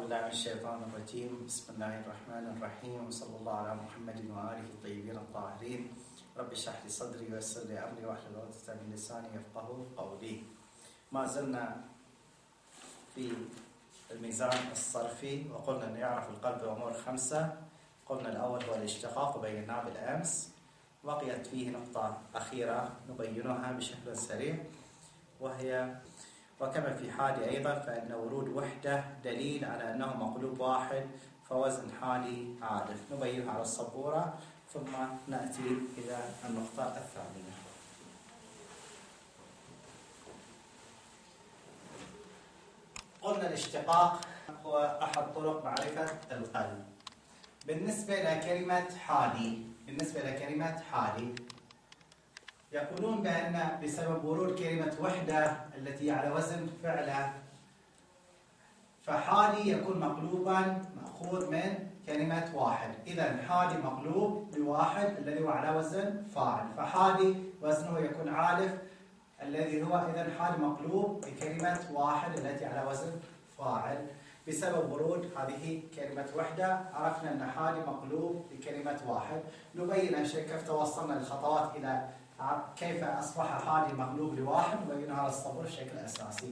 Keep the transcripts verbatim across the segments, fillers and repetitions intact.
بالله من الشيطان الرجيم. بسم الله الرحمن الرحيم، وصلى الله على محمد وآله الطيبين الطاهرين. رب اشرح لي صدري ويسر لي أمري واحلل عقدة من لساني يفقهوا قولي. ما زلنا في الميزان الصرفي، وقلنا أن يعرف القلب أمور خمسة. قلنا الأول هو الاشتقاق وبيناه بالأمس. بقيت فيه نقطة أخيرة نبينها بشكل سريع، وهي وكما في حالي أيضا فإن ورود وحدة دليل على أنه مقلوب واحد، فوزن حالي عارف. نبينها على السبورة ثم نأتي إلى النقطة الثانية. قلنا الاشتقاق هو أحد طرق معرفة القلب. بالنسبة لكلمة حالي بالنسبة لكلمة حالي يقولون بأن بسبب ورود كلمة وحدة التي على وزن فعلة، فحالي يكون مقلوبا مأخوذ من كلمة واحد. إذا حالي مقلوب بواحد الذي هو على وزن فاعل، فحالي وزنه يكون عالف الذي هو إذا حالي مقلوب بكلمة واحد التي على وزن فاعل. بسبب ورود هذه كلمة وحدة عرفنا أن حالي مقلوب بكلمة واحد. نبين كيف توصلنا للخطوات إلى كيف أصبح حالي مقلوب لواحد، نبينها على السبورة بشكل أساسي.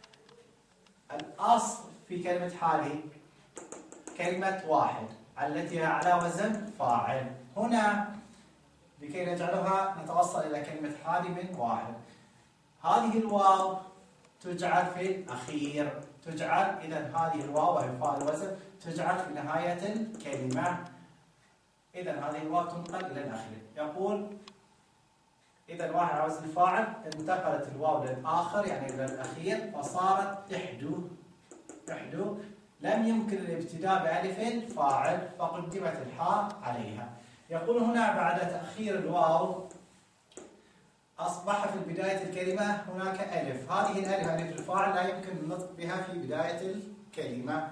الأصل في كلمة حالي كلمة واحد التي على وزن فاعل. هنا لكي نجعلها نتوصل إلى كلمة حالي من واحد، هذه الواو تجعل في الأخير، تجعل إذا هذه الواو وهي فاعل الوزن تجعل في نهاية الكلمة. إذا هذه الواو تنقل إلى الأخير. يقول إذا واحد على وزن فاعل انتقلت الواو للآخر يعني إلى الأخير فصارت تحدو. تحدو لم يمكن الابتداء بألف الفاعل فقدمت الحاء عليها. يقول هنا بعد تأخير الواو أصبح في بداية الكلمة هناك ألف. هذه الألف ألف الفاعل لا يمكن النطق بها في بداية الكلمة،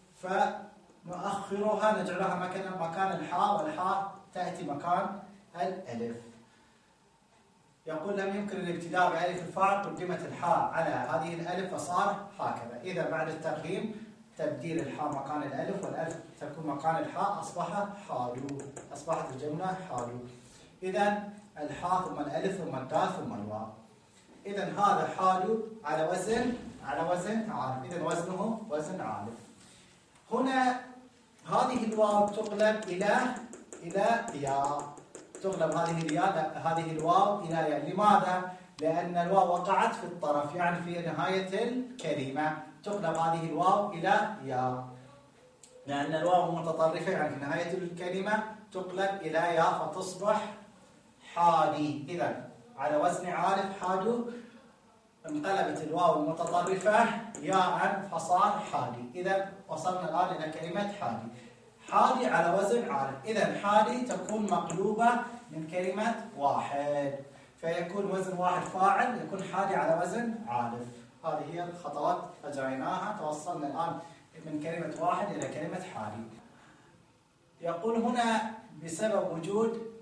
فنؤخرها نجعلها مكان مكان الحاء، والحاء تأتي مكان الألف. يقول لم يمكن الابتداء بألف الفاعل قدمت الحاء على هذه الألف فصار هكذا. إذا بعد الترقيم تبديل الحاء مكان الألف والألف تكون مكان الحاء أصبح حالو، أصبحت الجملة حالو. إذا الحاء ثم الألف ثم الدال ثم الواو. إذا هذا حالو على وزن على وزن عالف، إذا وزنه وزن عالف. هنا هذه الواو تقلب إلى إلى ياء، تقلب هذه الياء هذه الواو إلى ياء. لماذا؟ لأن الواو وقعت في الطرف يعني في نهاية الكلمة، تقلب هذه الواو إلى ياء لأن الواو متطرفة يعني في نهاية الكلمة تقلب إلى ياء فتصبح حالي. إذا على وزن عالف حالو انقلبت الواو المتطرفة ياء فصار حالي. إذا وصلنا الآن إلى كلمة حالي. حالي على وزن عالف، إذا حالي تكون مقلوبة من كلمة واحد فيكون وزن واحد فاعل، يكون حالي على وزن عالف. هذه هي الخطوات أجريناها، توصلنا الآن من كلمة واحد إلى كلمة حالي. يقول هنا بسبب وجود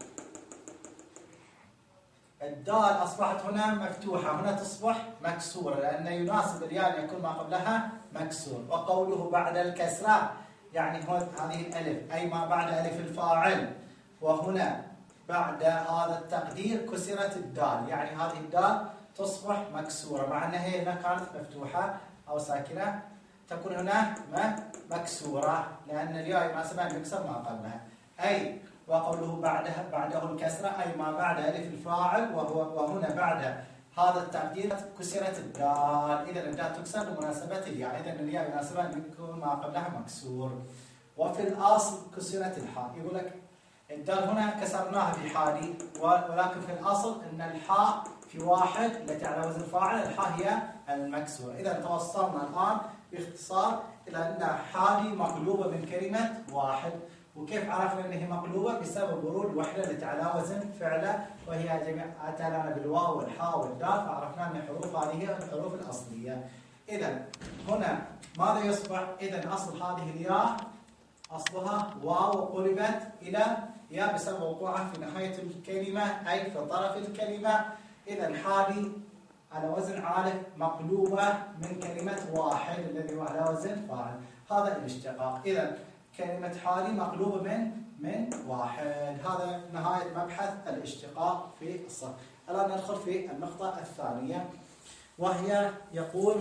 الدال أصبحت هنا مفتوحة، هنا تصبح مكسورة لأن يناسب الياء أن يكون ما قبلها مكسور. وقوله بعد الكسرة يعني هو هذه الألف أي ما بعد ألف الفاعل، وهنا بعد هذا التقدير كسرت الدال يعني هذه الدال تصبح مكسورة مع أنها هي هنا كانت مفتوحة أو ساكنة، تكون هنا مكسورة لأن الياء يناسبها أن يكسر ما قبلها. أي وقوله بعدها بعده الكسرة أي ما بعد ألف الفاعل، وهو وهنا بعد هذا التقدير كسرت الدال. إذا الدال تكسر بمناسبة الياء، إذا الياء يناسبها أن يكون ما قبلها مكسور. وفي الأصل كسرت الحاء. يقول لك الدال هنا كسرناها في حالي، ولكن في الأصل أن الحاء في واحد التي على وزن فاعل الحاء هي المكسورة. إذا توصلنا الآن باختصار إلى أن حالي مقلوبة من كلمة واحد. وكيف عرفنا أنها مقلوبة؟ بسبب ورود وحدة التي على وزن فعلة، وهي جميع أتانا بالواو والحاء والدال، فعرفنا أن الحروف هذه هي الحروف الأصلية. إذا هنا ماذا يصبح؟ إذا أصل هذه الياء أصلها واو وقلبت إلى ياء بسبب وقوعها في نهاية الكلمة أي في طرف الكلمة. إذا حالي على وزن عالف مقلوبة من كلمة واحد الذي هو على وزن فاعل. هذا الاشتقاق. إذا كلمة حالي مقلوبة من من واحد. هذا نهاية مبحث الاشتقاق في الصرف. الآن ندخل في النقطة الثانية، وهي يقول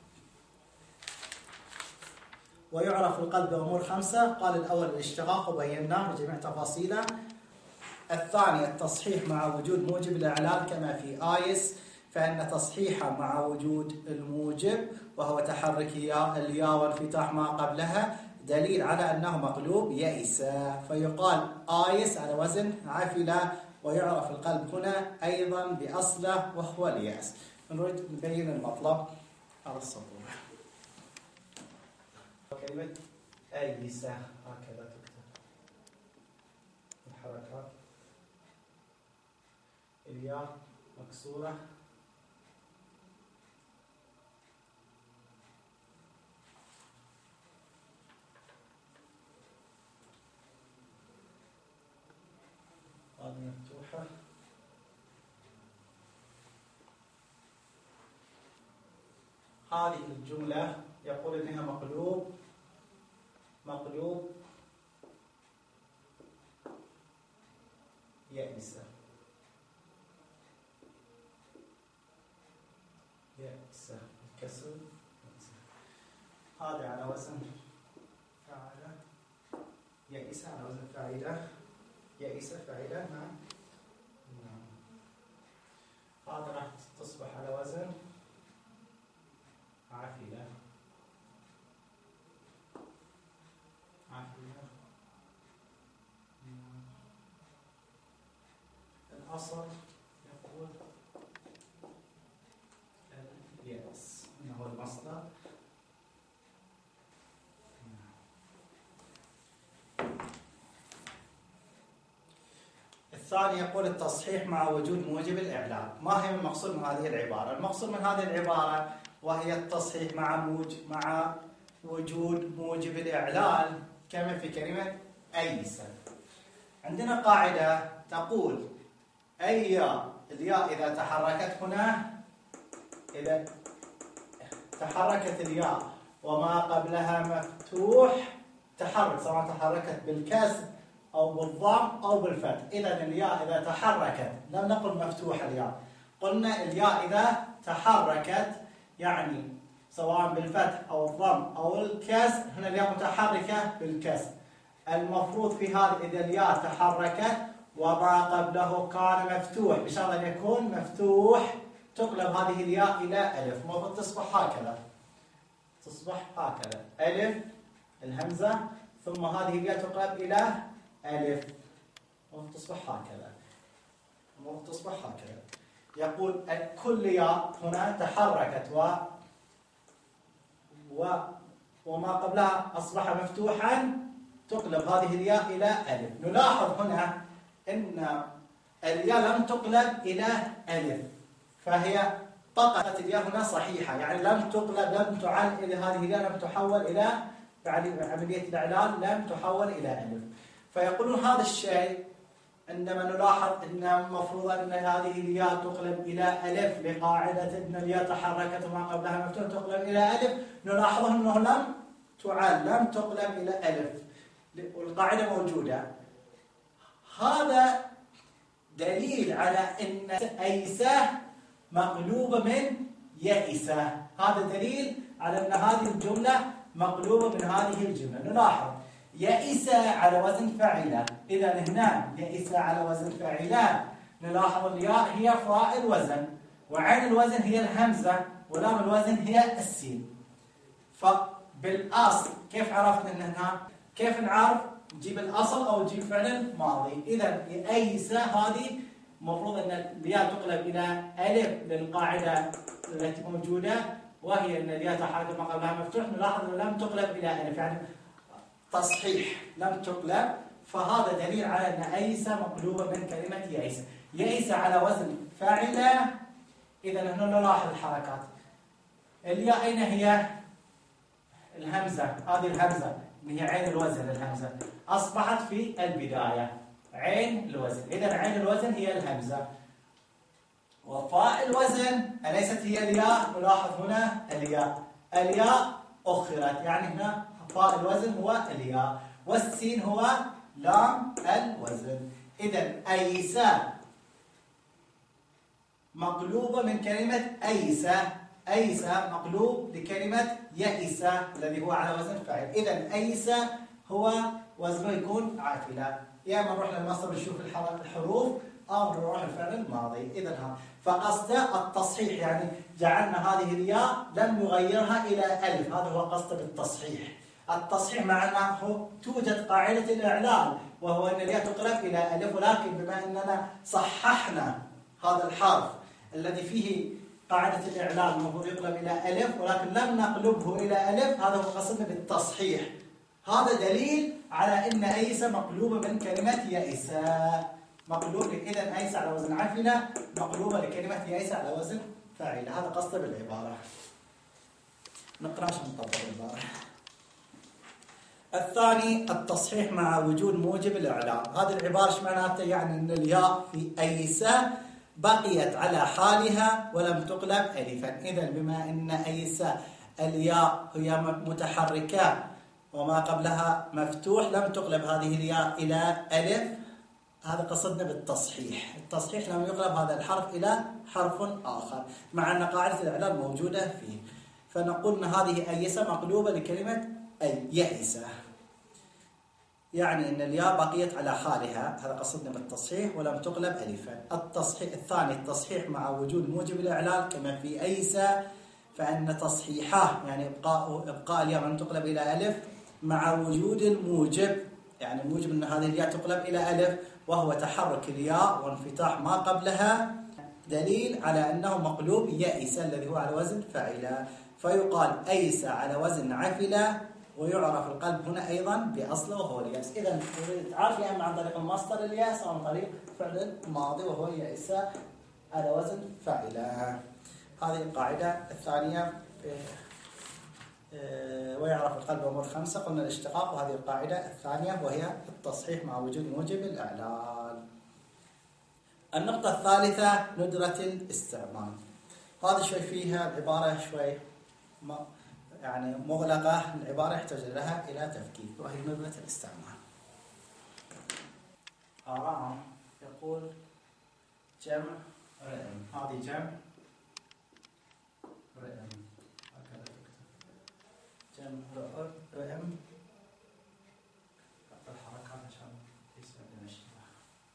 ويعرف القلب بأمور خمسة. قال الأول الاشتقاق وبيناه بجميع تفاصيله. الثاني التصحيح مع وجود موجب الإعلان كما في آيس، فإن تصحيحه مع وجود الموجب وهو تحرك الياء وانفتاح ما قبلها دليل على أنه مقلوب يئس، فيقال آيس على وزن عفلة. ويعرف القلب هنا أيضا بأصله وهو اليأس. نريد نبين المطلب على السطور. كلمة أيس هكذا تكتب الحركات، الياء مكسورة، هذه مفتوحة، هذه الجملة يقول إنها مقلوب مقلوب يئس يئس الكسر. هذا على وزن فاعلة، يئس على وزن فاعلة، يئس فاعلة. نعم نعم. هذا راح تصبح على وزن عفلة عفلة. الأصل يقول اليأس إنه المصدر. الثاني يقول التصحيح مع وجود موجب الإعلان. ما هي المقصود من هذه العبارة؟ المقصود من هذه العبارة وهي التصحيح مع موج مع وجود موجب الإعلان كما في كلمة أيس. عندنا قاعدة تقول أي ياء، الياء إذا تحركت هنا، إذا تحركت الياء وما قبلها مفتوح تحرك، سواء تحركت بالكسر أو بالضم أو بالفتح. إذا الياء إذا تحركت، لم نقل مفتوح الياء، قلنا الياء إذا تحركت يعني سواء بالفتح أو الضم أو الكسر، هنا الياء متحركة بالكسر. المفروض في هذا إذا الياء تحركت وما قبله كان مفتوح بشرط أن يكون مفتوح تقلب هذه الياء إلى ألف. المفروض تصبح هكذا، تصبح هكذا ألف الهمزة، ثم هذه الياء تقلب إلى ألف، المفروض تصبح هكذا، المفروض تصبح هكذا. يقول كل ياء هنا تحركت و و وما قبلها أصبح مفتوحا تقلب هذه الياء إلى ألف. نلاحظ هنا أن الياء لم تقلب إلى ألف، فهي بقت الياء هنا صحيحة، يعني لم تقلب، لم تعل إلى هذه الياء، لم تحول إلى عملية الإعلان، لم تحول إلى ألف. فيقولون هذا الشيء عندما نلاحظ أن المفروض أن هذه الياء تقلب إلى ألف لقاعدة أن الياء تحركت وما قبلها مفتوح تقلب إلى ألف، نلاحظ أنه لم تعل، لم تقلب إلى ألف، والقاعدة موجودة. هذا دليل على أن أيسة مقلوبة من يئسة. هذا دليل على أن هذه الجملة مقلوبة من هذه الجملة. نلاحظ يئسة على وزن فاعلة، إذا هنا يئسة على وزن فاعلة، نلاحظ الياء هي فاء الوزن، وعين الوزن هي الهمزة، ولام الوزن هي السين. فبالأصل كيف عرفنا أن هنا؟ كيف نعرف؟ نجيب الأصل أو نجيب فعل الماضي. إذا يئسة هذه المفروض أن الياء تقلب إلى ألف للقاعدة التي موجودة، وهي أن الياء تحرك ما قبلها مفتوح، نلاحظ أنه لم تقلب إلى ألف، يعني تصحيح لم تقلب. فهذا دليل على أن أيسة مقلوبة من كلمة يئسة. يئسة على وزن فاعلة. إذا هنا نلاحظ الحركات. الياء أين هي؟ الهمزة، هذه الهمزة هي عين الوزن، الهمزة أصبحت في البداية عين الوزن. إذا عين الوزن هي الهمزة، وفاء الوزن أليست هي الياء؟ نلاحظ هنا الياء، الياء أخرت، يعني هنا فاء الوزن هو الياء، والسين هو لام الوزن. إذا أيس مقلوبة من كلمة أيس، أيس مقلوب لكلمة يئس الذي هو على وزن فاعل. إذا أيس هو وزنه يكون عافلة. يا اما نروح للمصدر نشوف الحروف او نروح للفعل الماضي. اذا ها فقصده التصحيح، يعني جعلنا هذه الياء لم نغيرها الى الف، هذا هو قصده بالتصحيح. التصحيح معناه توجد قاعده الاعلال، وهو ان الياء تقلب الى الف، ولكن بما اننا صححنا هذا الحرف الذي فيه قاعده الاعلال المفروض يقلب الى الف، ولكن لم نقلبه الى الف، هذا هو قصدنا بالتصحيح. هذا دليل على ان ايس مقلوبه من كلمه يئس، مقلوب. اذا ايس على وزن عفله مقلوبه لكلمه يئس على وزن فاعل. هذا قصده بالعباره. نقرا عشان نطبق العباره. الثاني التصحيح مع وجود موجب الاعلام. هذه العباره ايش معناتها؟ يعني ان الياء في ايس بقيت على حالها ولم تقلب الفا. اذا بما ان ايس الياء هي متحركه وما قبلها مفتوح، لم تقلب هذه الياء إلى ألف، هذا قصدنا بالتصحيح. التصحيح لم يقلب هذا الحرف إلى حرف آخر، مع أن قاعدة الإعلال موجودة فيه. فنقول أن هذه أيس مقلوبة لكلمة أي يئس، يعني أن الياء بقيت على حالها، هذا قصدنا بالتصحيح ولم تقلب ألفا. التصحيح الثاني التصحيح مع وجود موجب الإعلال كما في أيس، فإن تصحيحه يعني إبقاء إبقاء الياء لم تقلب إلى ألف مع وجود الموجب، يعني الموجب أن هذه الياء تقلب إلى ألف، وهو تحرك الياء وانفتاح ما قبلها، دليل على أنه مقلوب يئس الذي هو على وزن فاعل. فيقال أيس على وزن عفلة، ويعرف القلب هنا أيضا بأصله وهو الياس. إذا تعرف يا إما عن طريق المصدر الياس أو عن طريق فعل الماضي وهو يئس على وزن فاعل. هذه القاعدة الثانية. ويعرف القلب أمور خمسة، قلنا الاشتقاق، وهذه القاعدة الثانية وهي التصحيح مع وجود موجب الإعلال. النقطة الثالثة ندرة الاستعمال. هذا شوي فيها العبارة شوي يعني مغلقة، العبارة يحتاج لها إلى تفكيك، وهي ندرة الاستعمال. آرام يقول جمع رئم، هذه جمع رئم، هكذا جمع رئم. حط الحركات عشان يصير لنا اشتباه.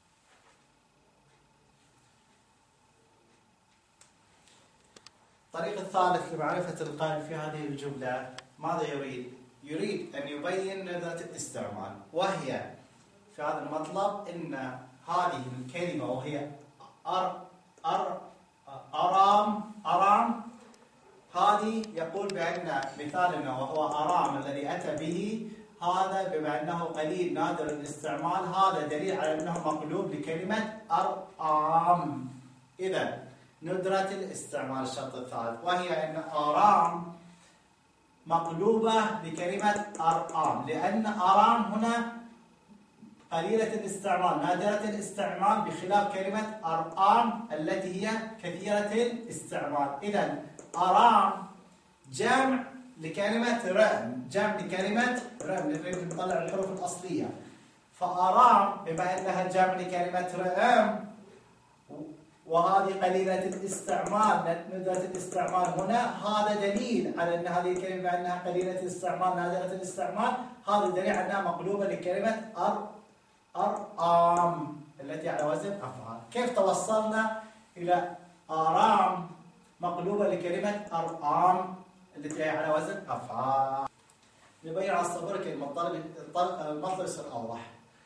الطريق الثالث لمعرفة القائل في هذه الجملة ماذا يريد؟ يريد أن يبين ندرة الاستعمال، وهي في هذا المطلب أن هذه الكلمة وهي أر أر أرام أرام، هذه يقول بأن مثالنا وهو أرام الذي أتى به، هذا بما أنه قليل نادر الاستعمال، هذا دليل على أنه مقلوب لكلمة أرام. إذا ندرة الاستعمال الشرط الثالث، وهي أن أرام مقلوبة لكلمة أرام، لأن أرام هنا قليلة الاستعمال نادرة الاستعمال، بخلاف كلمة أرام التي هي كثيرة الاستعمال. إذا أرام جمع لكلمة رأم، جمع لكلمة رأم، نريد نطلع الحروف الأصلية. فأرام بما أنها جمع لكلمة رأم وهذه قليلة الاستعمال ندرة الاستعمال هنا، هذا دليل على أن هذه الكلمة أنها قليلة الاستعمال نادرة الاستعمال، هذا دليل على أنها مقلوبة لكلمة أر أرام التي على وزن أفعال. كيف توصلنا إلى آرام مقلوبة لكلمة أرام التي هي على وزن أفعال؟ نبين على الصبر كلمة الطلب المطلب يصير أوضح،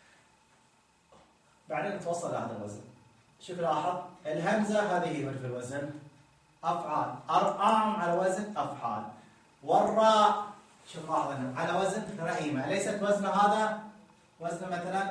بعدين نتوصل إلى هذا الوزن. شوف لاحظ الهمزة هذه هي في الوزن أفعال، أرام على وزن أفعال، والراء شوف لاحظ على وزن رئيمة، ليست وزن هذا وزن مثلا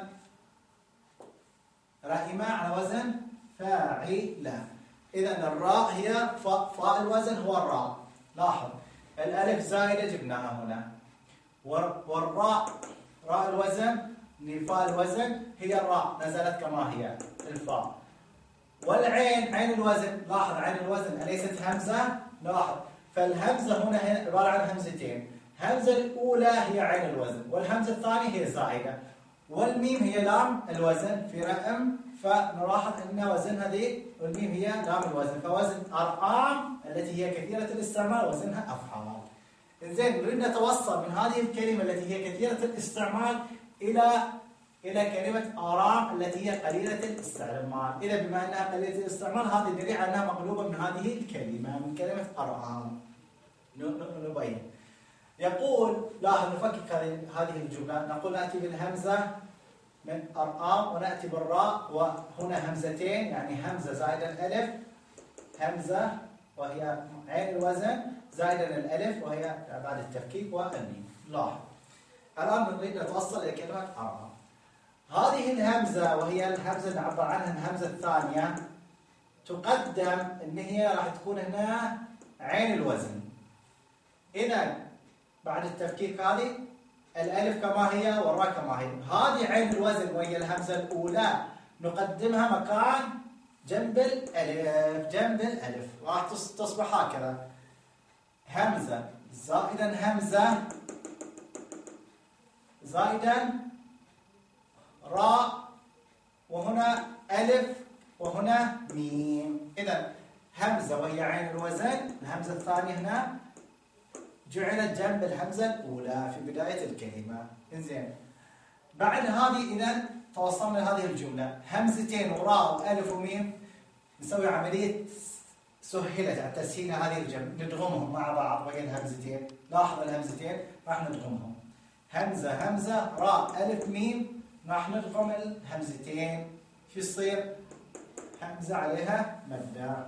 رئيمة على وزن فاعلة. إذا الراء هي فاء, فاء الوزن هو الراء. لاحظ الألف زائدة جبناها هنا، والراء راء الوزن فاء الوزن هي الراء نزلت كما هي الفاء، والعين عين الوزن، لاحظ عين الوزن أليست همزة؟ لاحظ فالهمزة هنا عبارة عن همزتين، الهمزة الأولى هي عين الوزن، والهمزة الثانية هي زائدة، والميم هي لام الوزن في رقم، فنلاحظ أن وزنها ذي، والميم هي لام الوزن، فوزن أرقام التي هي كثيرة الاستعمال وزنها أفعال. إنزين نريد نتوصل من هذه الكلمة التي هي كثيرة الاستعمال إلى إلى كلمة آرام التي هي قليلة الاستعمال. إذا بما أنها قليلة الاستعمال هذه دليل على أنها مقلوبة من هذه الكلمة، من كلمة أرام. نبين. يقول لاحظ نفكك هذه الجملة، نقول نأتي بالهمزة من أرقام ونأتي بالراء، وهنا همزتين يعني همزة زائدا الألف، همزة وهي عين الوزن زائدا الألف وهي بعد التفكيك والميم. لاحظ الآن نريد نتوصل إلى كلمة أرقام. هذه الهمزة وهي الهمزة اللي نعبر عنها الهمزة الثانية تقدم إن هي راح تكون هنا عين الوزن. إذا بعد التفكيك هذه الألف كما هي والراء كما هي. هذه عين الوزن وهي الهمزة الأولى نقدمها مكان جنب الألف، جنب الألف راح تصبح هكذا همزة زائدا همزة زائدا راء، وهنا ألف وهنا ميم. إذا همزة وهي عين الوزن، الهمزة الثانية هنا جعلت جنب الهمزة الأولى في بداية الكلمة. إنزين بعد هذه إذا توصلنا لهذه الجملة همزتين وراء وألف وميم، نسوي عملية سهلت على تسهيل هذه الجملة، ندغمهم مع بعض بين الهمزتين. لاحظ الهمزتين راح ندغمهم، همزة همزة راء ألف ميم، راح ندغم الهمزتين، شو يصير؟ همزة عليها مدة،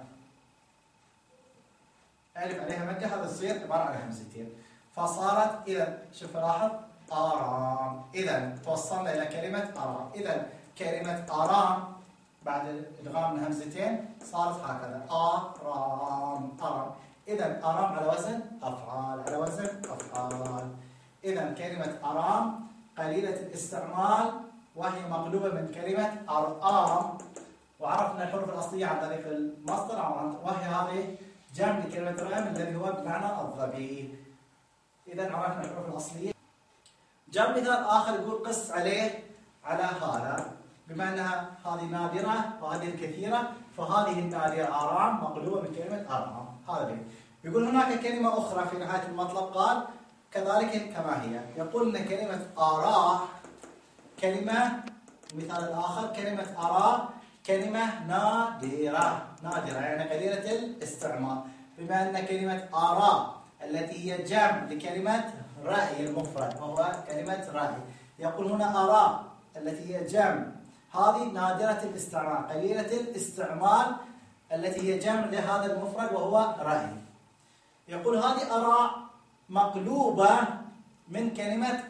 ألف عليها مدة، هذا يصير عبارة عن همزتين، فصارت إذا شوف لاحظ آرام. إذا توصلنا إلى كلمة آرام. إذا كلمة آرام بعد إدغام الهمزتين صارت هكذا آرام آرام. إذا آرام على وزن أفعال، على وزن أفعال. إذا كلمة آرام قليلة الاستعمال وهي مقلوبة من كلمة أرآم، وعرفنا الحروف الأصلية عن طريق المصدر، وهي هذه جمع لكلمة رأم الذي هو بمعنى الظبي. إذا عرفنا الحروف الأصلية. جاء مثال آخر يقول قس عليه على هذا، بما أنها هذه نادرة وهذه الكثيرة، فهذه النادرة آرام مقلوبة من كلمة أرآم. هذا بيه. يقول هناك كلمة أخرى في نهاية المطلب قال كذلك كما هي. يقول أن كلمة آراء كلمة، المثال الآخر كلمة آراء كلمة نادرة، نادرة يعني قليلة الاستعمال، بما أن كلمة آراء التي هي جمع لكلمة رأي المفرد وهو كلمة رأي. يقول هنا آراء التي هي جمع، هذه نادرة الاستعمال قليلة الاستعمال التي هي جمع لهذا المفرد وهو رأي. يقول هذه آراء مقلوبة من كلمة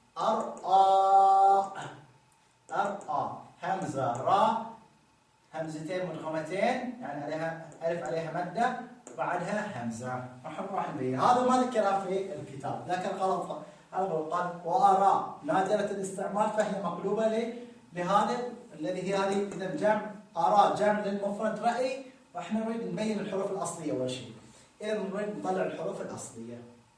أرآ، أرآ همزة راء همزتين مدغمتين يعني عليها ألف عليها مدة وبعدها همزة. راح نبين هذا ما ذكرها في الكتاب لكن غلط، قال وآراء نادرة الاستعمال فهي مقلوبة لهذا الذي هي هذه. إذا جمع آراء جمع للمفرد رأي، واحنا نريد نبين الحروف الأصلية أول شيء. إذا نريد نطلع الحروف الأصلية.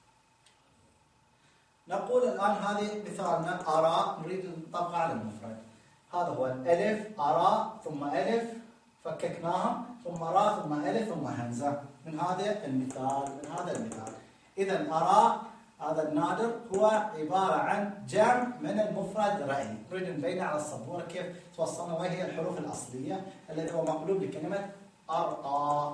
نقول الآن هذه مثالنا آراء نريد نطبقها على المفرد. هذا هو الألف آراء ثم ألف فككناها ثم راء ثم ألف ثم همزة من هذا المثال، من هذا المثال. إذا آراء هذا النادر هو عبارة عن جمع من المفرد رأي. نريد نبين على السبورة كيف توصلنا وهي الحروف الأصلية الذي هو مقلوب لكلمة أرآ.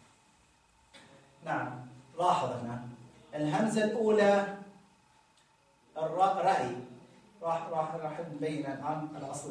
نعم لاحظ هنا الهمزة الأولى الراء رأي، راح راح راح نبين الآن الأصل.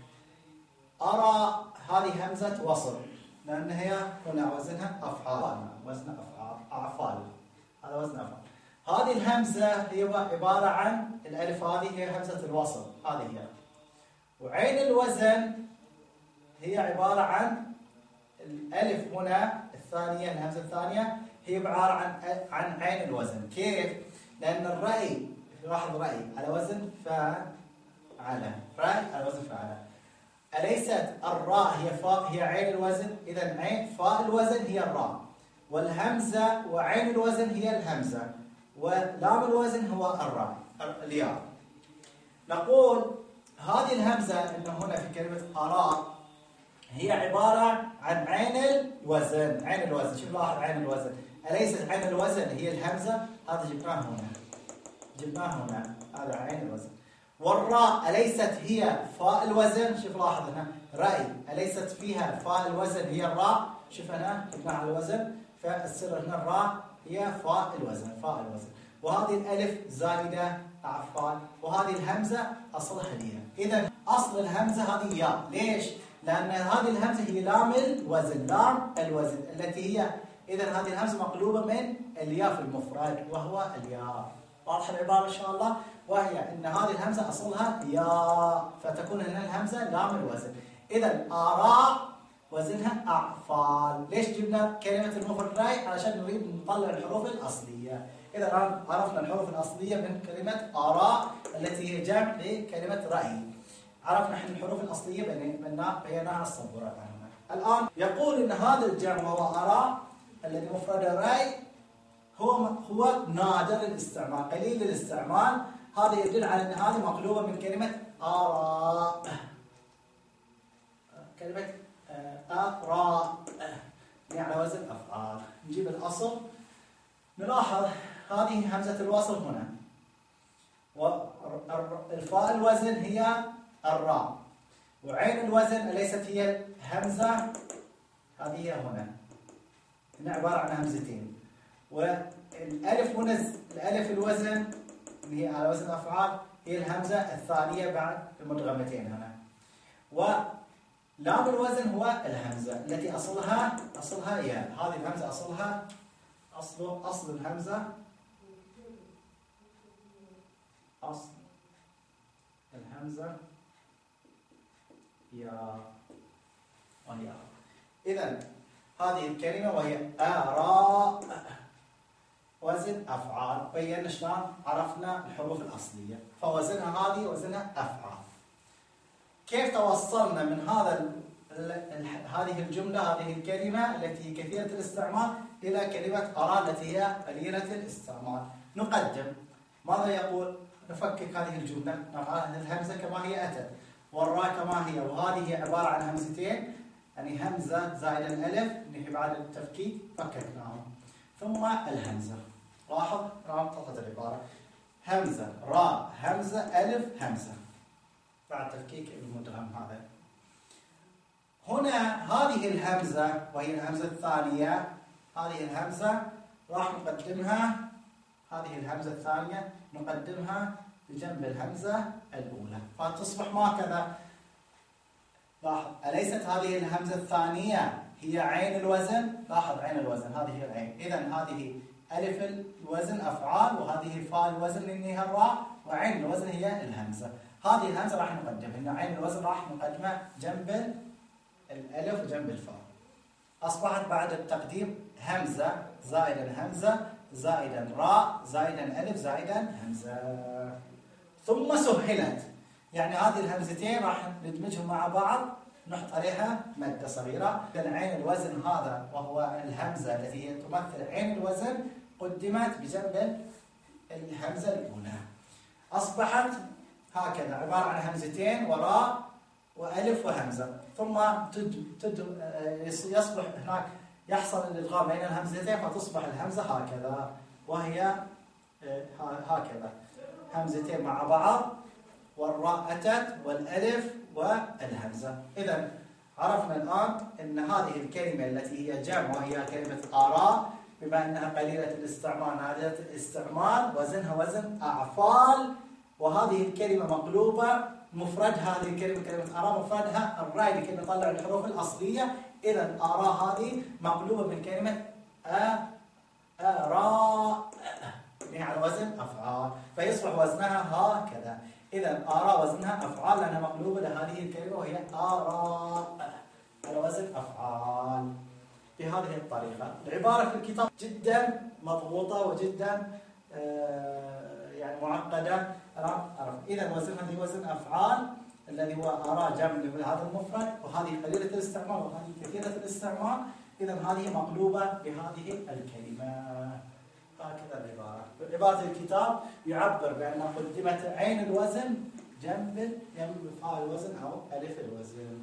أرى هذه همزة وصل لأن هي هنا وزنها أفعال، وزن أفعال أعفال، هذا وزن أفعال. هذه الهمزة هي عبارة عن الألف، هذه هي همزة الوصل هذه هي. وعين الوزن هي عبارة عن الألف هنا الثانية، الهمزة الثانية هي عبارة عن عن عين الوزن. كيف؟ لأن الرأي لاحظ رأي على وزن فعل، رأي على وزن فعل. أليست الراء هي فاء هي عين الوزن؟ إذا عين فاء الوزن هي الراء، والهمزة وعين الوزن هي الهمزة، ولام الوزن هو الراء الياء. نقول هذه الهمزة إنه هنا في كلمة آراء هي عبارة عن عين الوزن. عين الوزن، شوف لاحظ عين الوزن، أليست عين الوزن هي الهمزة؟ هذا جبناه هنا، جبناه هنا، هذا عين الوزن. والراء أليست هي فاء الوزن؟ شوف لاحظ هنا رأي، أليست فيها فاء الوزن هي الراء؟ شوف هنا جبناها على الوزن، فالسر هنا الراء هي فاء الوزن، فاء الوزن. وهذه الألف زائدة عفوا، وهذه الهمزة أصلها الياء. إذا أصل الهمزة هذه ياء، ليش؟ لأن هذه الهمزة هي لام الوزن، لام الوزن التي هي، إذا هذه الهمزة مقلوبة من الياء في المفرد وهو الياء. واضحة العبارة إن شاء الله؟ وهي أن هذه الهمزة أصلها ياء، فتكون هنا الهمزة لام الوزن. إذا آراء وزنها أعفال. ليش جبنا كلمة المفرد رأي؟ علشان نريد نطلع الحروف الأصلية. إذا الآن عرفنا الحروف الأصلية من كلمة آراء التي هي جمع لكلمة رأي. عرفنا احنا الحروف الأصلية بيناها على السبورة. الآن يقول إن هذا الجمع وهو آراء الذي مفرده رأي هو هو نادر الاستعمال، قليل الاستعمال. هذا يدل على أن هذه مقلوبة من كلمة آراء، كلمة آراء يعني على وزن أفعال. نجيب الأصل، نلاحظ هذه همزة الوصل هنا، والفاء الوزن هي الراء، وعين الوزن أليست هي الهمزة؟ هذه هي هنا، هنا عبارة عن همزتين. والألف هنا الألف الوزن اللي هي على وزن أفعال هي الهمزة الثانية بعد المدغمتين هنا. ولام الوزن هو الهمزة التي أصلها أصلها ياء. هذه الهمزة أصلها أصل أصل الهمزة أصل الهمزة ياء وهي. إذا هذه الكلمة وهي آراء وزن أفعال. بينا شلون عرفنا الحروف الأصلية، فوزنها هذه وزنها أفعال. كيف توصلنا من هذا هذه الجملة، هذه الكلمة التي هي كثيرة الاستعمال، إلى كلمة آراء التي هي قليلة الاستعمال؟ نقدم ماذا يقول؟ نفكك هذه الجملة، نضع الهمزة كما هي أتت، والراء كما هي، وهذه هي عبارة عن همزتين، يعني همزة زائد الألف اللي بعد التفكيك فككناهم، ثم الهمزة. لاحظ رام طلعت العبارة همزة راء همزة ألف همزة بعد تفكيك المدغم. هذا هنا هذه الهمزة وهي الهمزة الثانية، هذه الهمزة راح نقدمها، هذه الهمزة الثانية نقدمها بجنب الهمزة الأولى فتصبح ما كذا. لاحظ أليست هذه الهمزة الثانية هي عين الوزن؟ لاحظ عين الوزن هذه هي العين. إذا هذه ألف الوزن أفعال، وهذه فاء الوزن اللي هي الراء، وعين الوزن هي الهمزة. هذه الهمزة راح نقدمها، إن عين الوزن راح نقدمها جنب الألف وجنب الفاء. أصبحت بعد التقديم همزة زائدا همزة زائدا راء زائدا ألف زائدا همزة، ثم سهلت، يعني هذه الهمزتين راح ندمجهم مع بعض نحط عليها مادة صغيرة. إذن عين الوزن هذا وهو الهمزة التي هي تمثل عين الوزن قدمت بجنب الهمزة الأولى، أصبحت هكذا عبارة عن همزتين وراء وألف وهمزة، ثم تد تد يصبح هناك يحصل الإدغام بين الهمزتين فتصبح الهمزة هكذا، وهي هكذا همزتين مع بعض، والراء أتت والألف والهمزة. إذا عرفنا الآن أن هذه الكلمة التي هي جمع وهي كلمة آراء، بما أنها قليلة الاستعمال نادرة الاستعمال، وزنها وزن أعفال، وهذه الكلمة مقلوبة مفرد، هذه الكلمة كلمة آراء مفردها الراء لكي نطلع الحروف الأصلية. إذا آراء هذه مقلوبة من كلمة آراء يعني على وزن أفعال، فيصبح وزنها هكذا. إذا آراء وزنها أفعال لأنها مقلوبة لهذه الكلمة وهي آراء على وزن أفعال بهذه الطريقة. العبارة في الكتاب جدا مضغوطة وجدا آه يعني معقدة. إذا وزنها هي وزن أفعال الذي هو آراء جمع لهذا المفرد، وهذه قليلة الاستعمال وهذه كثيرة الاستعمال. إذا هذه مقلوبة بهذه الكلمة، هكذا العبارة. عبارة الكتاب يعبر بأن قدمت عين الوزن جنب جنب فاء الوزن أو ألف الوزن.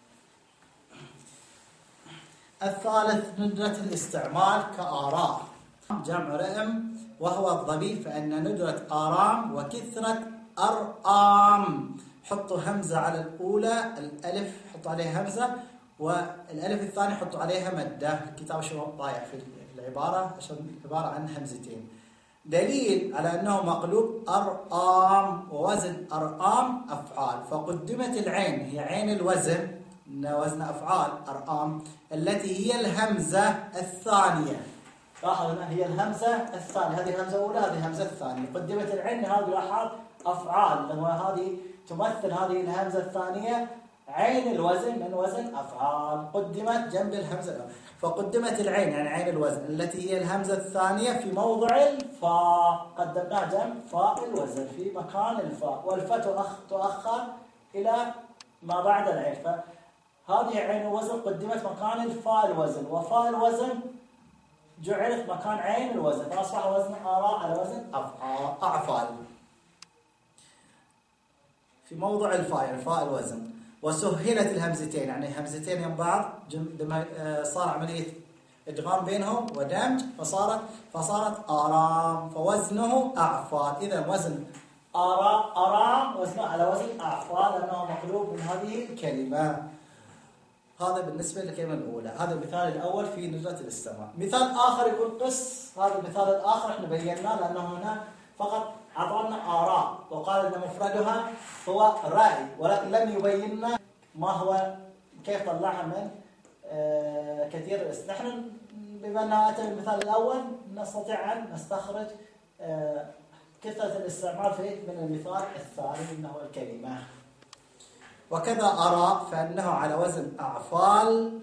الثالث ندرة الاستعمال كآراء. جمع رئم وهو الضمير، فإن ندرة آرام وكثرة أرآم. حطوا همزة على الأولى، الألف حطوا عليها همزة، والألف الثاني حطوا عليها مدة. الكتاب شو ضايع في العبارة عشان عبارة عن همزتين. دليل على أنه مقلوب أرآم، ووزن أرآم أفعال، فقدمت العين هي عين الوزن، وزن أفعال أرآم التي هي الهمزة الثانية. لاحظ هنا هي الهمزة الثانية، هذه الهمزة الأولى هذه الهمزة الثانية. قدمت العين هذه لاحظ أفعال، لأن هذه تمثل هذه الهمزة الثانية عين الوزن من وزن أفعال، قدمت جنب الهمزة الأولى. فقدمت العين يعني عين الوزن التي هي الهمزة الثانية في موضع الفاء، قدمناها جنب فاء الوزن في مكان الفاء، والفاء تؤخر إلى ما بعد العين. فهذه عين الوزن قدمت مكان الفاء الوزن، وفاء الوزن جعلت مكان عين الوزن، فأصبح وزن آراء على وزن أعفال في موضع الفاء يعني فاء الوزن. وسهلت الهمزتين يعني همزتين يم بعض، صار عملية إدغام بينهم ودمج، فصارت فصارت آرام، فوزنه أعفال. إذا وزن آراء آرام وزنه على وزن أعفال لأنه مقلوب من هذه الكلمة. هذا بالنسبة للكلمة الأولى. هذا المثال الأول في ندرة الاستعمال. مثال آخر يقول قس. هذا المثال الآخر احنا بيناه لأنه هنا فقط أعطانا آراء وقال أن مفردها هو رأي، ولكن لم يبين لنا ما هو كيف طلعها من آه كثير الاسم. نحن بما أنه أتى بالمثال الأول نستطيع أن نستخرج آه كثرة الاستعمال في من المثال الثاني إنه الكلمة. وكذا أرى فإنه على وزن أعفال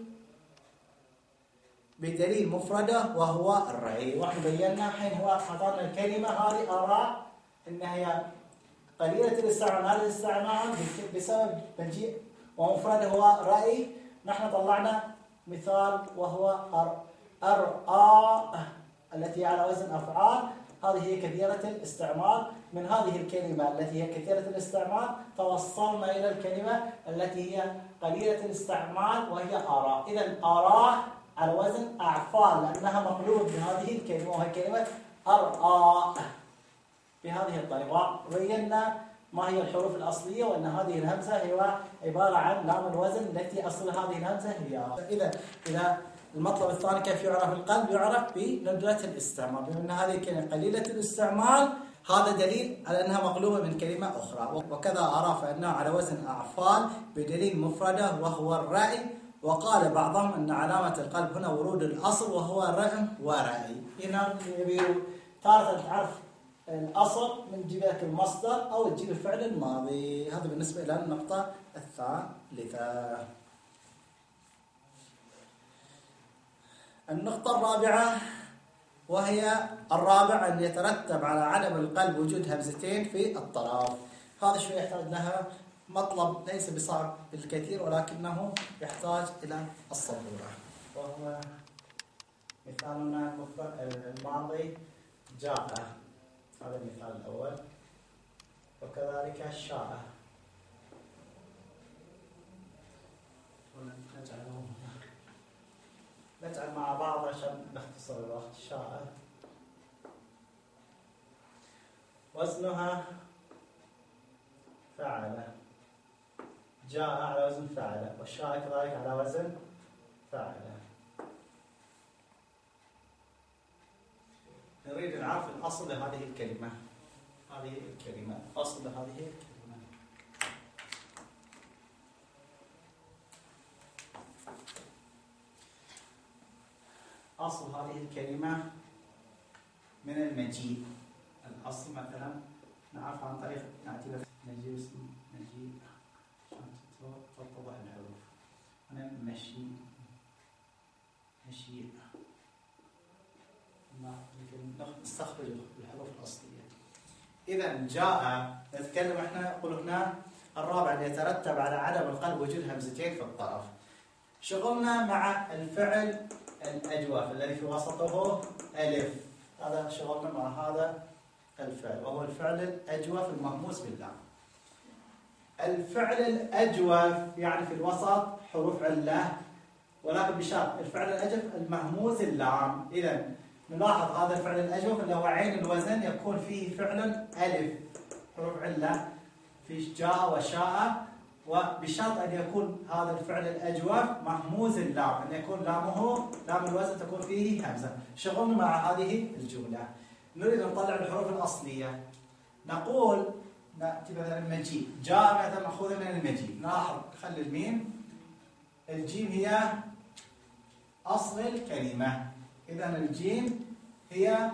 بدليل مفردة وهو الرأي. ونحن بينا حين هو أعطانا الكلمة هذه أرى إنها هي قليلة الاستعمال. هذا الاستعمال بسبب مجيء ومفردة هو رأي. نحن طلعنا مثال وهو أرآ التي على وزن أفعال. هذه هي كثيرة الاستعمال. من هذه الكلمة التي هي كثيرة الاستعمال توصلنا إلى الكلمة التي هي قليلة الاستعمال وهي آراء. إذا آراء على وزن أعفال لأنها مقلوب من هذه الكلمة وهي كلمة أرآ. بهذه الطريقة بينا ما هي الحروف الأصلية، وأن هذه الهمزة هي عبارة عن لام الوزن التي أصل هذه الهمزة هي. إذا إذا المطلب الثاني كيف يعرف القلب؟ يعرف بندرة الاستعمال. بما أن هذه الكلمة قليلة الاستعمال هذا دليل على أنها مقلوبة من كلمة أخرى. وكذا أرى فإنها على وزن أعفال بدليل مفردة وهو الرأي. وقال بعضهم أن علامة القلب هنا ورود الأصل وهو رأم ورأي. هنا يبيروا تارة تعرف الأصل من جبهة المصدر أو تجيب الفعل الماضي. هذا بالنسبة إلى النقطة الثالثة. النقطة الرابعة وهي الرابع أن يترتب على عدم القلب وجود همزتين في الطرف. هذا شوي يحتاج لها مطلب ليس بصعب بالكثير ولكنه يحتاج إلى الصبورة. وهو مثالنا الماضي جاء، هذا المثال الأول. وكذلك شاء. نجعل مع بعض عشان نختصر الوقت. شاء وزنها فعل. جاء على وزن فعل، والشاء كذلك على وزن فعل. نريد نعرف الأصل لهذه الكلمة. هذه الكلمة أصل لهذه الكلمة. أصل هذه الكلمة من المجيء. الأصل مثلا نعرف عن طريق نعتبر نجيب اسم نجيب عشان تتضح الحروف. هنا مشي مشي نستخرج الحروف الأصلية. إذا جاء نتكلم احنا نقول هنا الرابع اللي يترتب على عدم القلب وجود همزتين في الطرف. شغلنا مع الفعل الأجوف الذي في وسطه ألف. هذا شغلنا مع هذا الفعل، وهو الفعل الأجوف المهموس باللام. الفعل الأجوف يعني في الوسط حروف علة، ولكن بشرط الفعل الأجوف المهموس اللام. إذا نلاحظ هذا الفعل الأجوف اللي هو عين الوزن يكون فيه فعل ألف حروف علة في جاء وشاء، وبشرط أن يكون هذا الفعل الأجوف مهموس اللام، أن يكون لامه لام الوزن تكون فيه همزة. شغلنا مع هذه الجملة نريد أن نطلع الحروف الأصلية. نقول نأتي مثلا المجيء، جاء مثلا مأخوذة من المجيء. نلاحظ خلي الميم، الجيم هي أصل الكلمة، إذا الجيم هي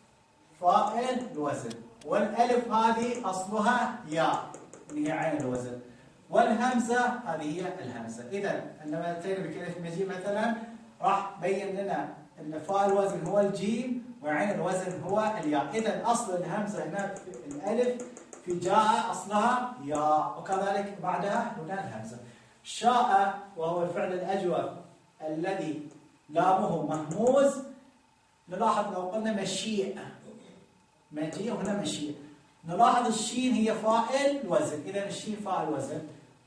فاعل الوزن، والألف هذه أصلها ياء اللي هي عين الوزن، والهمزة هذه هي الهمزة. إذا عندما أتينا بكلمة المجيء مثلا راح بين لنا أن فاء الوزن هو الجيم وعين الوزن هو الياء. إذا أصل الهمزة هنا الألف، في جاء أصلها ياء، وكذلك بعدها هنا الهمزة. شاء وهو الفعل الأجوف الذي لامه مهموز، نلاحظ لو قلنا مشيء، مجيء وهنا مشيء، نلاحظ الشين هي فاعل وزن، إذا الشين فاعل وزن،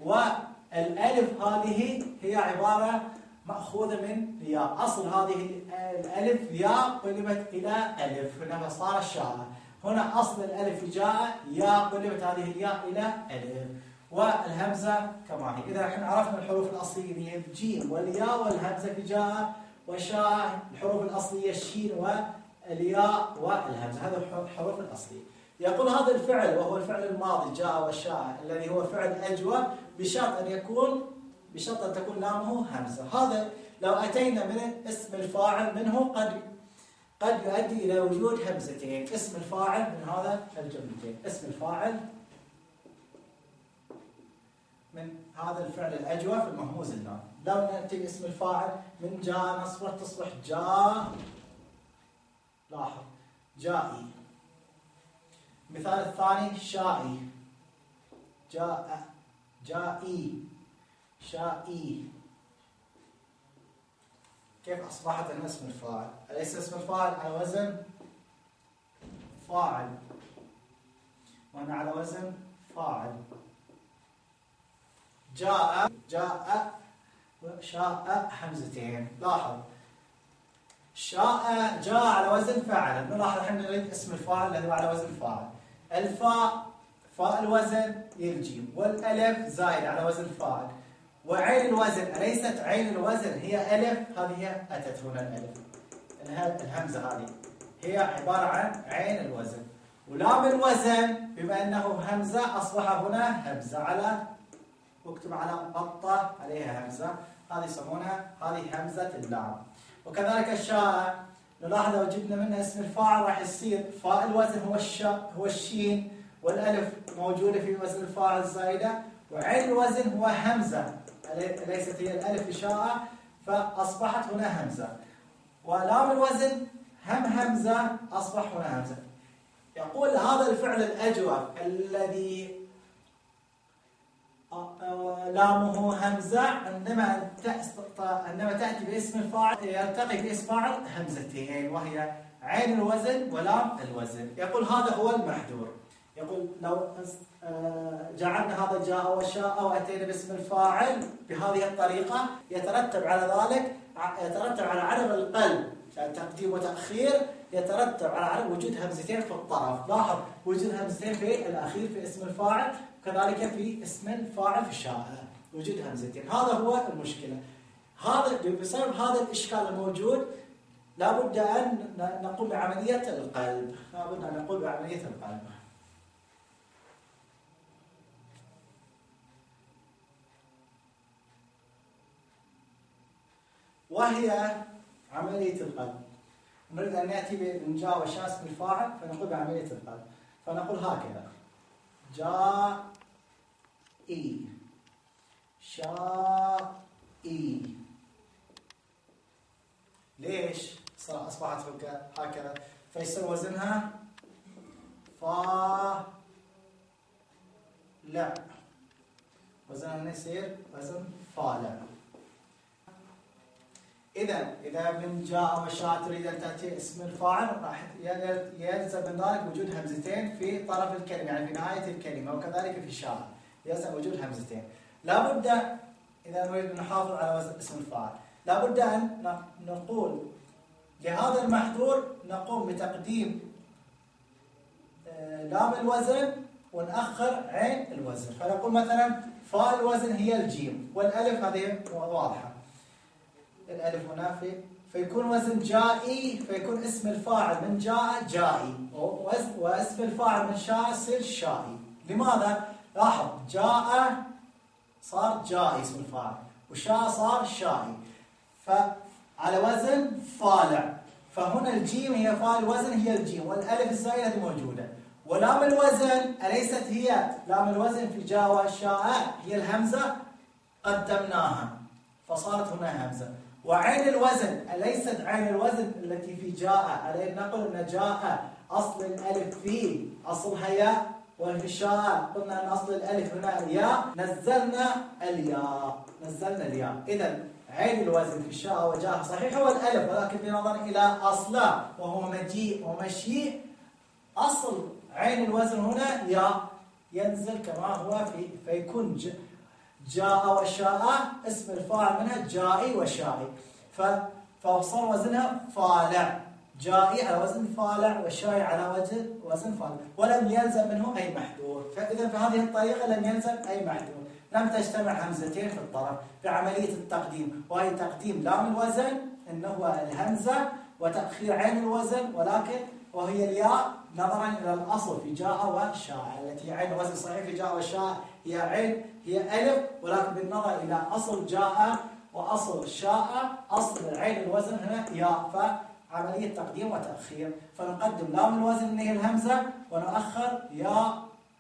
والألف هذه هي عبارة مأخوذة من ياء، أصل هذه الألف ياء قلبت إلى ألف، هنا صار شاء. هنا أصل الألف جاء ياء قلبت هذه الياء إلى ألف، والهمزة كما هي. إذا احنا عرفنا الحروف الأصلية هي الجيم والياء والهمزة في جاء وشاء. الحروف الأصلية الشين والياء والهمزة، هذه الحروف الأصلية. يقول هذا الفعل وهو الفعل الماضي جاء وشاء الذي هو فعل أجوف، بشرط أن يكون بشرط أن تكون لامه همزة. هذا لو أتينا من اسم الفاعل منه قد قد يؤدي إلى وجود همزتين. اسم الفاعل من هذا الجملتين، اسم الفاعل من هذا الفعل الأجوف المهموز اللام. لو نأتي اسم الفاعل من جاء نصبح تصبح جاء، لاحظ جائي. مثال الثاني شائي، جاء جائي شائي. كيف أصبحت هنا اسم الفاعل؟ أليس اسم الفاعل على وزن فاعل، وهنا على وزن فاعل. جاء جاء وشاء همزتين. لاحظ شاء جاء على وزن فاعل، نلاحظ احنا نريد اسم الفاعل الذي على وزن فاعل. الفاء فاء الوزن الجيم، والالف زائد على وزن فاعل، وعين الوزن أليست عين الوزن هي ألف، هذه هي أتت هنا الألف، الهمزة هذه هي عبارة عن عين الوزن. ولام الوزن بما أنه همزة أصبح هنا همزة، على واكتب على بطة عليها همزة، هذه يسمونها هذه همزة اللام. وكذلك الشاء، نلاحظ لو جبنا منها اسم الفاعل راح يصير فاء الوزن هو الشاء هو الشين، والألف موجودة في وزن الفاعل زائدة، وعين الوزن هو همزة ليست هي الألف إشاءة، فأصبحت هنا همزة. ولام الوزن هم همزة أصبح هنا همزة. يقول هذا الفعل الأجوف الذي لامه همزة عندما عندما تأتي باسم الفاعل يلتقي باسم فاعل همزتين، وهي عين الوزن ولام الوزن. يقول هذا هو المحذور. يقول لو جعلنا هذا جاء وشاء وأتينا باسم الفاعل بهذه الطريقة يترتب على ذلك يترتب على عدم القلب، تقديم وتأخير، يترتب على عدم وجود همزتين في الطرف. لاحظ وجود همزتين في الأخير في اسم الفاعل، وكذلك في اسم الفاعل في شاء وجود همزتين. هذا هو المشكلة. هذا بسبب هذا الإشكال الموجود لابد أن نقوم بعملية القلب، لابد أن نقوم بعملية القلب. وهي عملية القلب. نريد أن نأتي من جاء وشاء اسم الفاعل فنقول بعملية القلب، فنقول هكذا جاء إي شاء إي. ليش أصبحت هكذا؟ فيصير وزنها فا لا، وزنها يصير وزن فا لا. إذا إذا من جاء وشاء تريد أن تأتي اسم الفاعل راح يلزم من ذلك وجود همزتين في طرف الكلمة، يعني في نهاية الكلمة، وكذلك في شاء يلزم وجود همزتين. لابد إذا نريد أن نحافظ على وزن اسم الفاعل لابد أن نقول لهذا المحذور نقوم بتقديم لام الوزن ونأخر عين الوزن. فنقول مثلا فاء الوزن هي الجيم، والألف هذه واضحة، الألف هنا في فيكون وزن جائي، فيكون اسم الفاعل من جاء جائي، واسم الفاعل من شاء يصير شائي. لماذا؟ لاحظ جاء صار جائي اسم الفاعل، وشاء صار شائي، فعلى وزن فالع. فهنا الجيم هي فاء الوزن هي الجيم، والألف الزائدة هذه موجودة. ولام الوزن أليست هي لام الوزن في جاء وشاء هي الهمزة، قدمناها فصارت هنا همزة. وعين الوزن أليست عين الوزن التي في جاء، عليه نقول أن جاء أصل الألف في أصلها ياء، وفي شاء قلنا أن أصل الألف هنا ياء، نزلنا الياء نزلنا الياء. إذا عين الوزن في الشاء وجاء صحيح هو الألف، ولكن بنظر إلى أصله وهو مجيء ومشيء، أصل عين الوزن هنا ياء ينزل كما هو في، فيكون جاء وشاء اسم الفاعل منها جائي وشائي، فصار وزنها فالع، جائي على وزن فالع وشائي على وزن وزن فالع، ولم يلزم منه أي محذور. فإذا بهذه الطريقة لم يلزم أي محذور، لم تجتمع همزتين في الطرف في عملية التقديم، وهي تقديم لام الوزن إنه هو الهمزة، وتأخير عين الوزن ولكن وهي الياء نظرا إلى الأصل في جاء وشاء، التي عين الوزن صحيح في جاء وشاء هي عين هي ألف، ولكن بالنظر إلى أصل جاء وأصل شاء أصل عين الوزن هنا ياء، فعملية تقديم وتأخير. فنقدم لام الوزن اللي هي الهمزة، ونؤخر ياء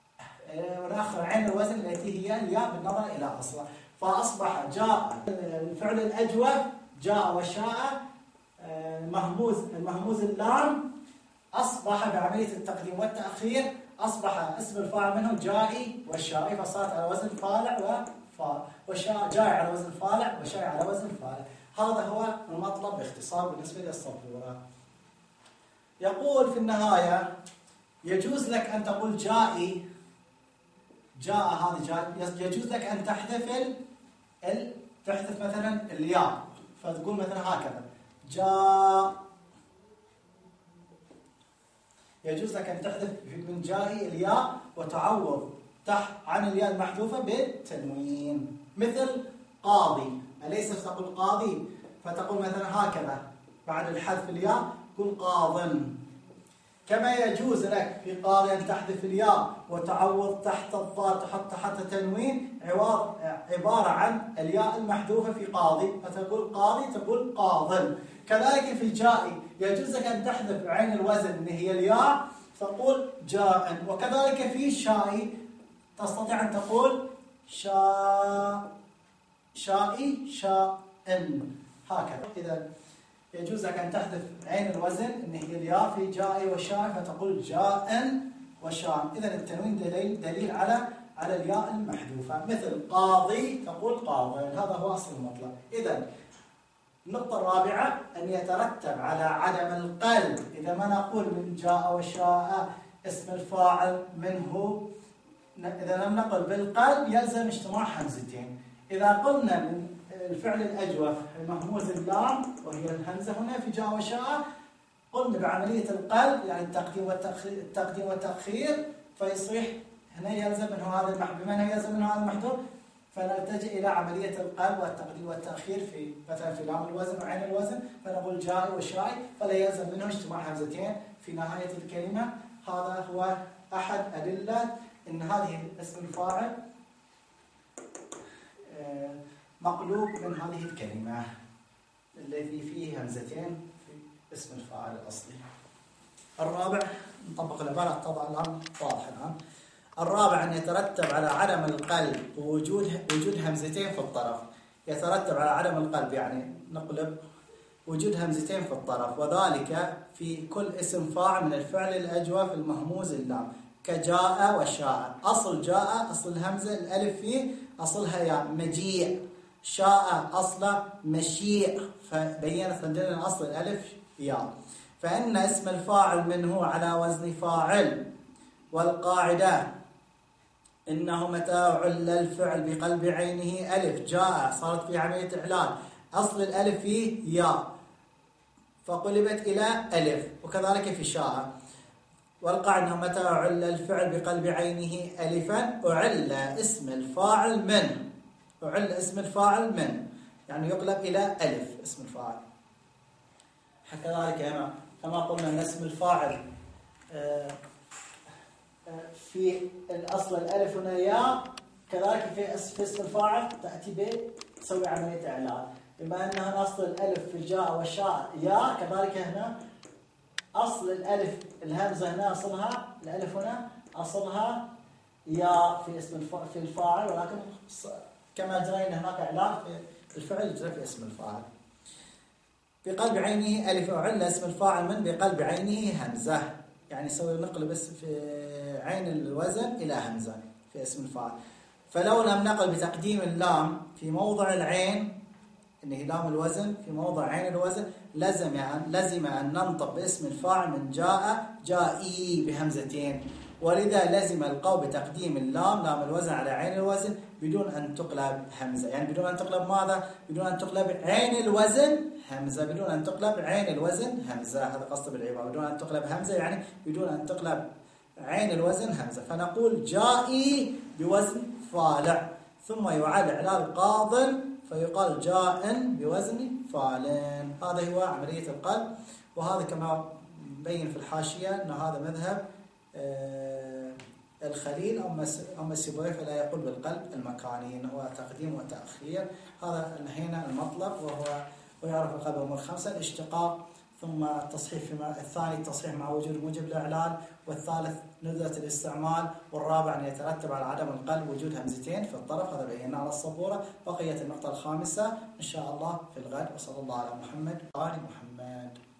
ونؤخر عين الوزن التي هي الياء بالنظر إلى أصله. فأصبح جاء الفعل الأجوف جاء وشاء المهموز المهموز اللام أصبح بعملية التقديم والتأخير أصبح اسم الفاعل منه جائي وشائي، فصارت على وزن فالع وفاء، وشاء جائي على وزن فالع وشائي على وزن فالع. هذا هو المطلب باختصار بالنسبة للصفورة. يقول في النهاية يجوز لك أن تقول جائي، جاء هذه جاء، يجوز لك أن تحذف ال... ال... تحذف مثلا الياء، فتقول مثلا هكذا جاء، يجوز لك أن تحذف من جائي الياء وتعوض تحت عن الياء المحذوفة بالتنوين، مثل قاضي، أليس تقول قاضي؟ فتقول مثلا هكذا بعد الحذف الياء قل قاض. كما يجوز لك في قاضي أن تحذف الياء وتعوض تحت الضاد تحط تحت التنوين عبارة عن الياء المحذوفة في قاضي، فتقول قاضي تقول قاض. كذلك في جائي يجوز لك أن تحذف عين الوزن اللي هي الياء تقول جاء، وكذلك في شائي تستطيع أن تقول شاء شائي شاء هكذا. إذا يجوز لك أن تحذف عين الوزن اللي هي الياء في جائي وشاء فتقول جاء وشاء. إذا التنوين دليل, دليل على على الياء المحذوفة، مثل قاضي تقول قاضي، هذا هو أصل المطلب. إذا النقطة الرابعة أن يترتب على عدم القلب، إذا ما نقول من جاء وشاء اسم الفاعل منه، إذا لم نقل بالقلب يلزم اجتماع همزتين. إذا قلنا من الفعل الأجوف المهموز اللام وهي الهمزة هنا في جاء وشاء، قلنا بعملية القلب يعني التقديم والتأخير, التقديم والتأخير فيصيح هنا يلزم منه هذا المحذوف، بمن يلزم منه هذا المحذوف، فنلتجئ إلى عملية القلب والتقديم والتأخير في مثلا في لام الوزن وعين الوزن، فنقول جائي وشائي، فلا يلزم منه اجتماع همزتين في نهاية الكلمة. هذا هو أحد أدلة أن هذه اسم الفاعل مقلوب من هذه الكلمة الذي فيه همزتين في اسم الفاعل الأصلي. الرابع نطبق العبارة طبعا الآن واضح الآن. الرابع أن يترتب على عدم القلب ووجود وجود همزتين في الطرف. يترتب على عدم القلب يعني نقلب وجود همزتين في الطرف، وذلك في كل اسم فاعل من الفعل الأجوف المهموز اللام كجاء وشاء. أصل جاء أصل الهمزة الألف فيه أصلها ياء، مجيء شاء أصله مشيء، فبينت عندنا أصل الألف ياء. فإن اسم الفاعل منه على وزن فاعل. والقاعدة إنه متى عل الفعل بقلب عينه ألف جاء، صارت في عملية إعلال، أصل الألف فيه ياء فقلبت إلى ألف، وكذلك في شاء. والقاعدة متى عل الفعل بقلب عينه ألفا أعل اسم الفاعل منه، أعل اسم الفاعل منه يعني يقلب إلى ألف اسم الفاعل. كذلك هنا كما قلنا أن اسم الفاعل في الأصل الألف هنا ياء، كذلك في اسم الفاعل تأتي ب تسوي عملية إعلال. بما أن هنا أصل الألف في الجاء والشاء ياء، كذلك هنا أصل الألف الهمزة هنا أصلها الألف هنا أصلها ياء في اسم في الفاعل، ولكن كما جرينا هناك إعلان في الفعل يجري في اسم الفاعل. بقلب عينه ألف أعل اسم الفاعل من بقلب عينه همزة، يعني يسوي نقل بس في عين الوزن إلى همزة في اسم الفاعل. فلو لم نقل بتقديم اللام في موضع العين، إنه لام الوزن في موضع عين الوزن، لزم أن لزم أن ننطق باسم الفاعل من جاء جائي بهمزتين، ولذا لزم القول بتقديم اللام لام الوزن على عين الوزن بدون أن تقلب همزة، يعني بدون أن تقلب ماذا؟ بدون أن تقلب عين الوزن همزة، بدون أن تقلب عين الوزن همزة، هذا قصد بالعبارة، بدون أن تقلب همزة يعني بدون أن تقلب عين الوزن همزة. فنقول جائي بوزن فالع، ثم يعاد إعلال قاض فيقال جاء بوزن فاعل. هذا هو عملية القلب، وهذا كما بين في الحاشية أن هذا مذهب الخليل أما سيبويه فلا يقول بالقلب المكاني، إنه هو تقديم وتأخير. هذا انهينا المطلب، وهو ويعرف القلب أمور خمسة: الاشتقاق، ثم التصحيح فيما الثاني التصحيح مع وجود موجب الإعلان، والثالث ندرة الاستعمال، والرابع أن يترتب على عدم القلب وجود همزتين في الطرف، هذا بيناه على السبورة. بقيت النقطة الخامسة إن شاء الله في الغد، وصلى الله على محمد وآل محمد.